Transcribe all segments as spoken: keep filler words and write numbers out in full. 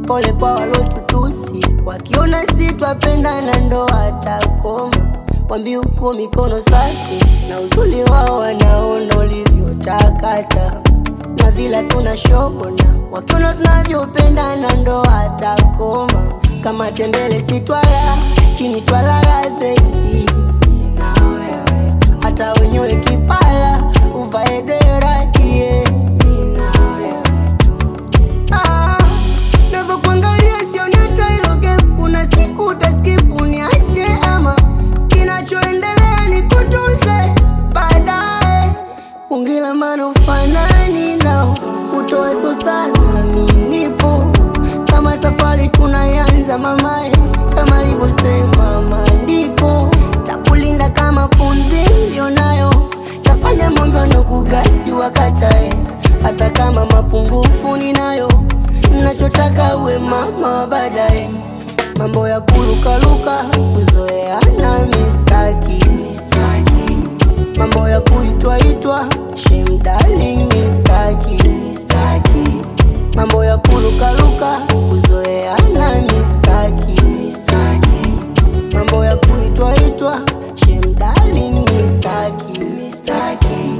Pole kwa walotutusi, wakiona si twapendana ndo watakoma. Wambi uko mikono safi, na uzuri wao wanaona ulivyotakata. Na vila tunashobona, wakiona tunavyopendana ndo watakoma. Kama tembele si twala, chini twalala baby. Na wewe tu, hata wenyewe kipala, uvae dera yeah. Na wewe tu, ah, navyo kuangalia sioni hata ilo gap. Kuna siku utaskip uniache ama kinachoendelea ni kutunze baadaye. Ungila maana ufanani nao, utoe so sana mimi nipo. Kama safari tunayanza mamae, kama alivyosema maandiko. Takulinda kama pumzi nilionayo, tafanya mambo na kugasi wakatae. Hata kama mapungufu ninayo, ninachotaka uwe mama wa baadaye. Mambo ya kulukaluka, kuzoeana mistaki, mistaki. Mambo ya kuitwa itwa, shame darling mistaki, mistaki. Mambo ya kulukaluka, kuzoeana mistaki, mistaki. Mambo ya kuitwa itwa, shame darling mistaki, mistaki.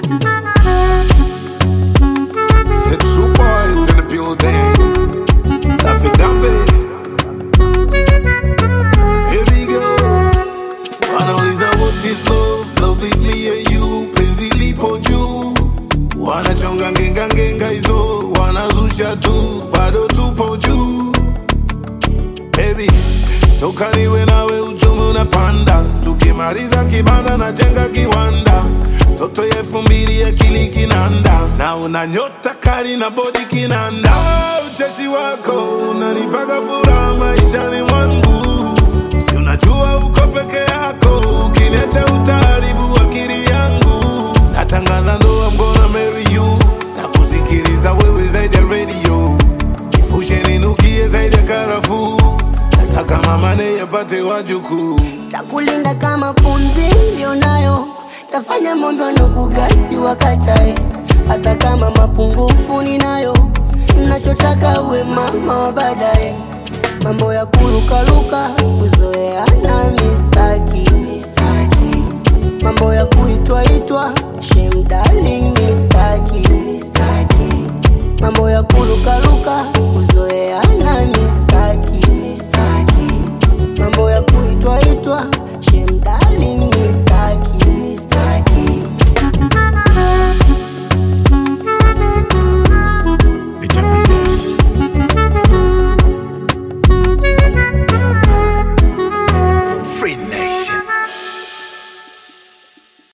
The true boys in the building. Daffy Daffy. Here we go. Wanauliza what is love? Love is me and you. Penzi lipo juu. Wanachonga ngenga ngenga hizo. Wanazusha tu. Bado tupo juu. Baby, toka niwe nawe uchumi unapanda. Tukimaliza kibanda na jenga kiwanda. Toto ya elfu mbili akili kinanda. Na una nyota kali na body kinanda. Ucheshi wako unanipaga furaha maishani mwangu. Si unajua uko peke yako, ukiniacha utaharibu akili yangu. Natangaza ndoa, I'm gonna marry you. Na kusikiliza wewe zaidi ya radio. Nifushe ninukie zaidi ya karafuu. Nataka mama naye apate wajukuu. Takulinda kama pumzi nilionayo, tafanya mambo na kugasi wakatae. Hata kama mapungufu ninayo, ninachotaka uwe mama wa baadaye. Mambo ya kulukaluka, kuzoeana mistaki, mistaki. Mambo ya kuitwa itwa, shame darling mistaki, mistaki. Mambo ya kulukaluka, kuzoeana